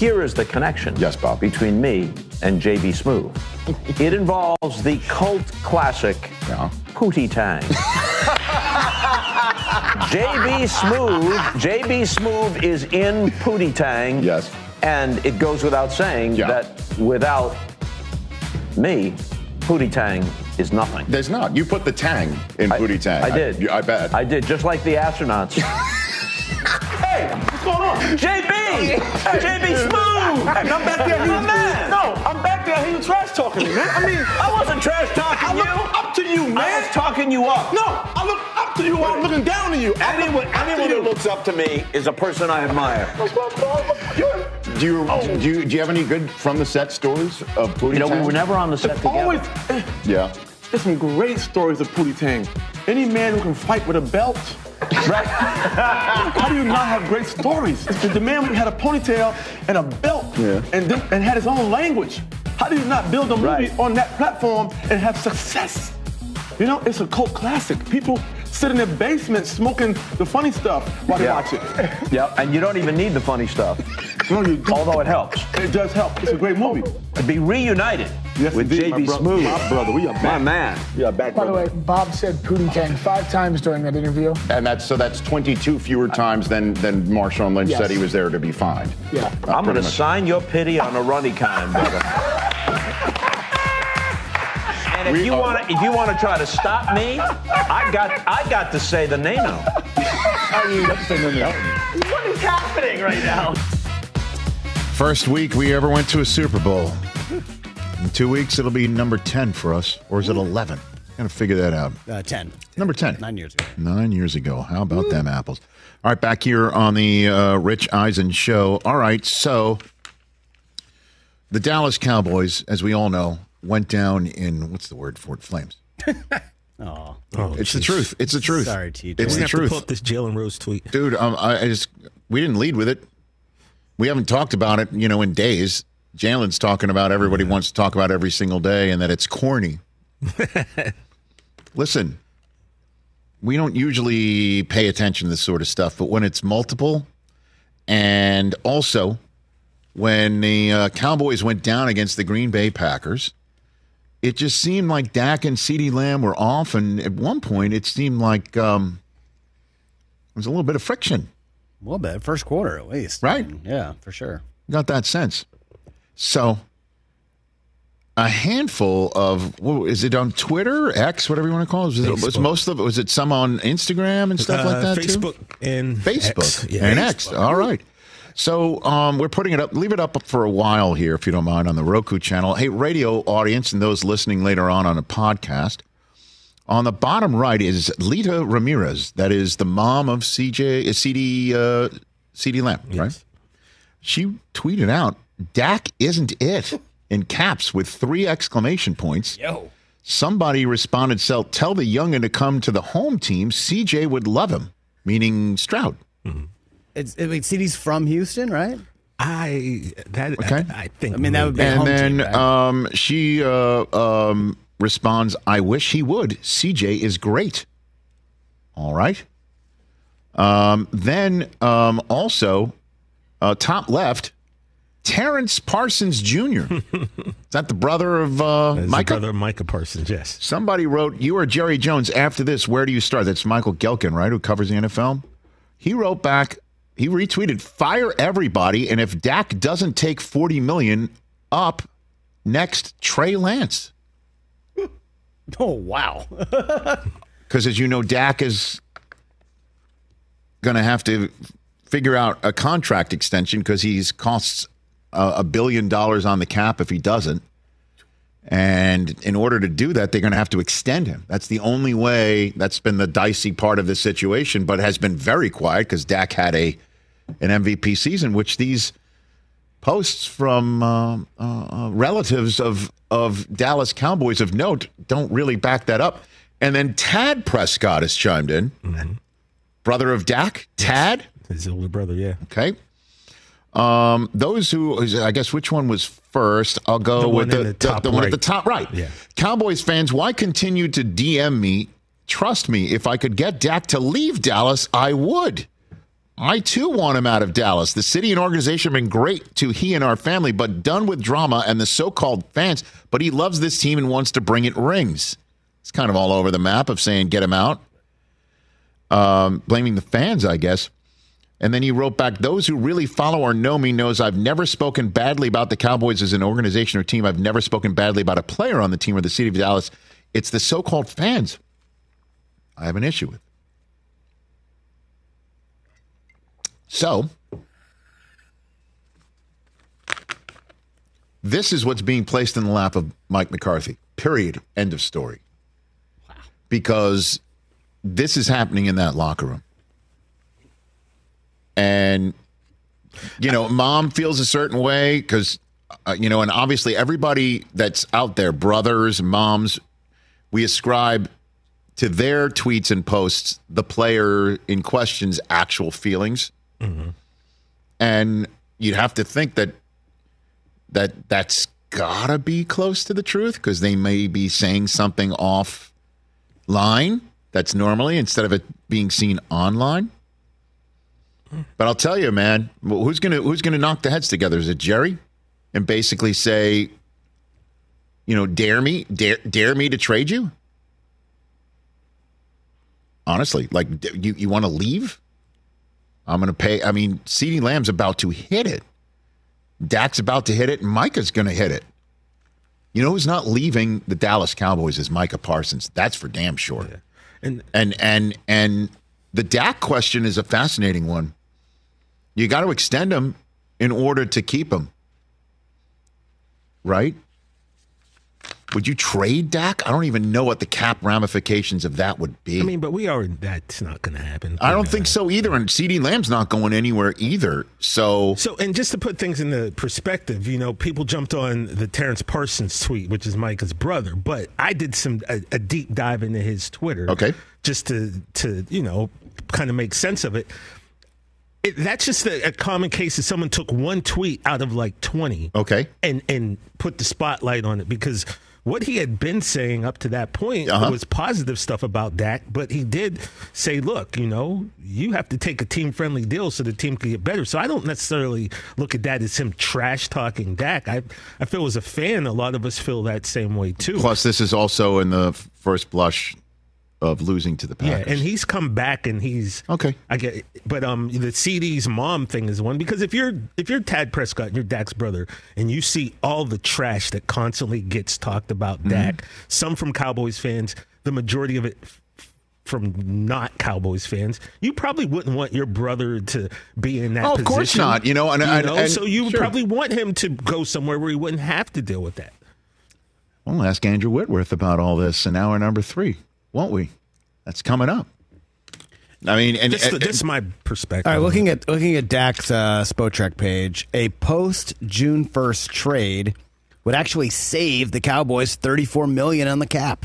here is the connection yes, Bob. between me and J B. Smoove. It involves the cult classic yeah. Pootie Tang. J B. Smoove, J B. Smoove is in Pootie Tang. Yes. And it goes without saying yeah. that without me, Pootie Tang is nothing. There's not. You put the Tang in Pootie Tang. I did. I, I bet. I did, just like the astronauts. Hey, what's going on? J B! Hey, J B. Smoove! Hey, I'm back there. He was, man. No, I'm back there. He was trash talking me, man. I mean, I wasn't trash talking I you. look up to you, man. I was talking you up. No, I look up to you while I'm looking down on you. Anyone, anyone who looks up to me is a person I admire. Do you, oh. do you do you have any good from the set stories of Pootie You know, Tang? we were never on the set It's together. always, yeah. There's some great stories of Pootie Tang. Any man who can fight with a belt. Right. How do you not have great stories? It's the man who had a ponytail and a belt yeah. and then, and had his own language. How do you not build a movie right. on that platform and have success? You know, it's a cult classic. People sit in their basement smoking the funny stuff while they yeah. watch it. Yeah, and you don't even need the funny stuff. No, you don't. Although it helps. It does help. It's a great movie. To be reunited yes, with indeed, J B. my bro- Smoove. My brother, we are back. My man. We are back, By brother. the way, Bob said Pootie Tang five times during that interview. And that's so that's twenty-two fewer times than than Marshawn Lynch yes. said he was there to be fined. Yeah. Uh, I'm going to much. sign your pity on a runny kind, brother. And if We you are- want to, if you want to try to stop me, I got, I got to say the name. I mean, what is happening right now? First week we ever went to a Super Bowl. In two weeks it'll be number ten for us, or is it eleven? Gotta figure that out. Uh, ten. Number ten. Nine years ago. Nine years ago. How about them apples? All right, back here on the uh, Rich Eisen show. All right, so the Dallas Cowboys, as we all know, went down in, what's the word for it? Flames. Oh, Oh, It's the geez. truth. It's the truth. Sorry, T J. It's We the have to truth. pull up this Jalen Rose tweet. Dude, um, I, I just, we didn't lead with it. We haven't talked about it, you know, in days. Jalen's talking about everybody wants to talk about every single day and that it's corny. Listen, we don't usually pay attention to this sort of stuff, but when it's multiple, and also when the uh, Cowboys went down against the Green Bay Packers, it just seemed like Dak and CeeDee Lamb were off, and at one point it seemed like um, there was a little bit of friction. A little bit. First quarter, at least. Right? I mean, yeah, for sure. Got that sense. So, a handful of, what, is it on Twitter, X, whatever you want to call it? Was, it, was most of it, was it some on Instagram and stuff Uh, like that Facebook too? and Facebook X. Yeah. and X. All right. So um, we're putting it up. Leave it up for a while here, if you don't mind, on the Roku channel. Hey, radio audience and those listening later on on a podcast. On the bottom right is Lita Ramirez. That is the mom of C J, uh, C D, uh, C D Lamb, Yes. right? She tweeted out, "Dak isn't it," in caps with three exclamation points. Yo. Somebody responded, "Tell tell the youngin to come to the home team. C J would love him," meaning Stroud. Mm-hmm. It's, I mean, C D's from Houston, right? I that Okay. I, I think. I mean, that would be a And home then team, right? um, she uh, um, responds, "I wish he would. C J is great." All right. Um, then um, also, uh, top left, Terrence Parsons Junior Is that the brother of uh, His Micah? brother Micah Parsons, yes. Somebody wrote, "You are Jerry Jones. After this, where do you start?" That's Michael Gelkin, right, who covers the N F L. He wrote back, he retweeted, "Fire everybody, and if Dak doesn't take forty million dollars up, next, Trey Lance." Oh, wow. Because as you know, Dak is going to have to figure out a contract extension because he's costs a, a billion dollars on the cap if he doesn't. And in order to do that, they're going to have to extend him. That's the only way. That's been the dicey part of the situation, but has been very quiet because Dak had a an M V P season, which these posts from uh, uh, relatives of of Dallas Cowboys of note don't really back that up. And then Tad Prescott has chimed in, Mm-hmm. brother of Dak, Tad. His older brother, yeah. Okay. Um, those who, I guess, which one was first? I'll go The with one the, in the the, top the one at right. the top right. Yeah. Cowboys fans, why continue to D M me? Trust me, if I could get Dak to leave Dallas, I would. I too want him out of Dallas. The city and organization have been great to he and our family, but done with drama and the so-called fans. But he loves this team and wants to bring it rings. It's kind of all over the map of saying get him out. Um, blaming the fans, I guess. And then he wrote back, those who really follow or know me knows I've never spoken badly about the Cowboys as an organization or team. I've never spoken badly about a player on the team or the city of Dallas. It's the so-called fans I have an issue with. So, this is what's being placed in the lap of Mike McCarthy. Period. End of story. Wow. Because this is happening in that locker room. And, you know, mom feels a certain way because, uh, you know, and obviously everybody that's out there, brothers, moms, we ascribe to their tweets and posts the player in question's actual feelings. Mm-hmm. And you'd have to think that that that's gotta be close to the truth because they may be saying something offline that's normally instead of it being seen online. But I'll tell you, man, who's gonna who's gonna knock the heads together? Is it Jerry? And basically say, you know, dare me, dare dare me to trade you? Honestly, like you, you want to leave? I'm going to pay. I mean, CeeDee Lamb's about to hit it. Dak's about to hit it, and Micah's going to hit it. You know who's not leaving the Dallas Cowboys is Micah Parsons. That's for damn sure. Yeah. And and and and the Dak question is a fascinating one. You got to extend him in order to keep him, right? Would you trade Dak? I don't even know what the cap ramifications of that would be. I mean, but we are, that's not going to happen. I don't think so either. And CeeDee Lamb's not going anywhere either. So, so, and just to put things into perspective, you know, people jumped on the Terrence Parsons tweet, which is Micah's brother, but I did some, a, a deep dive into his Twitter. Okay. Just to, to, you know, kind of make sense of it. It, that's just a, a common case that someone took one tweet out of like twenty. Okay. And, and put the spotlight on it because what he had been saying up to that point uh-huh. was positive stuff about Dak, but he did say, look, you know, you have to take a team-friendly deal so the team can get better. So I don't necessarily look at that as him trash-talking Dak. I, I feel as a fan, a lot of us feel that same way, too. Plus, this is also in the first blush of losing to the Packers. Yeah, and he's come back and he's okay. I get, but um, the CeeDee's mom thing is one because if you're if you're Tad Prescott and you're Dak's brother and you see all the trash that constantly gets talked about mm-hmm. Dak, some from Cowboys fans, the majority of it from not Cowboys fans, you probably wouldn't want your brother to be in that oh, position. Of course not. You know, and, you and, know? and so you sure. probably want him to go somewhere where he wouldn't have to deal with that. We'll ask Andrew Whitworth about all this in hour number three, won't we? That's coming up. I mean, and this, and, this is my perspective. All right, looking at looking at Dak's uh, Spotrac page, a post June first trade would actually save the Cowboys thirty-four million dollars on the cap.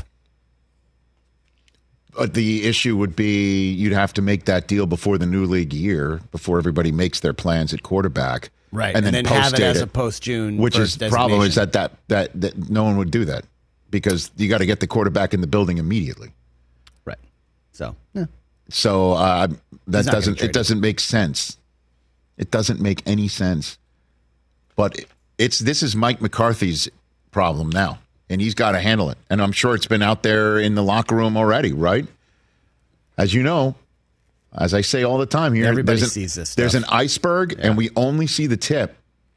But the issue would be you'd have to make that deal before the new league year, before everybody makes their plans at quarterback, right? And then, and then have it it, as a post June. Which is the problem is that, that that that no one would do that because you got to get the quarterback in the building immediately. Right. So, yeah. So uh, that doesn't it it. doesn't make sense. It doesn't make any sense. But it's this is Mike McCarthy's problem now, and he's got to handle it. And I'm sure it's been out there in the locker room already, right? As you know, as I say all the time here, everybody there's an, sees this stuff. There's an iceberg, yeah. and we only see the tip.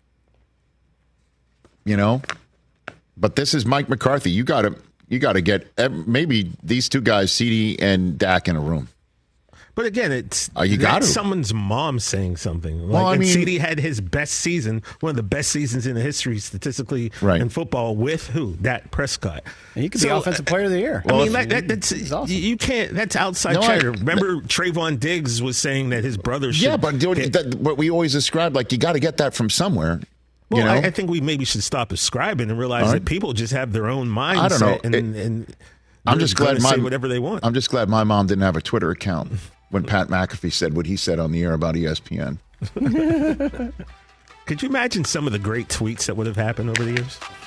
You know, but this is Mike McCarthy. You got to. You got to get maybe these two guys, CeeDee and Dak, in a room. But again, it's uh, you got someone's mom saying something. Like, well, I mean, CeeDee had his best season, one of the best seasons in the history statistically right. in football with who? Dak Prescott. And you could so, be Offensive Player of the Year. I Well, mean, that, that, that's awesome. You can't. That's outside no, chatter. I, Remember, that, Trayvon Diggs was saying that his brother should. Yeah, but hit, that, but we always describe like you got to get that from somewhere. Well, you know? I, I think we maybe should stop ascribing and realize right. that people just have their own mindset. I don't know. And, it, and I'm just glad my say whatever they want. I'm just glad my mom didn't have a Twitter account when Pat McAfee said what he said on the air about E S P N. Could you imagine some of the great tweets that would have happened over the years?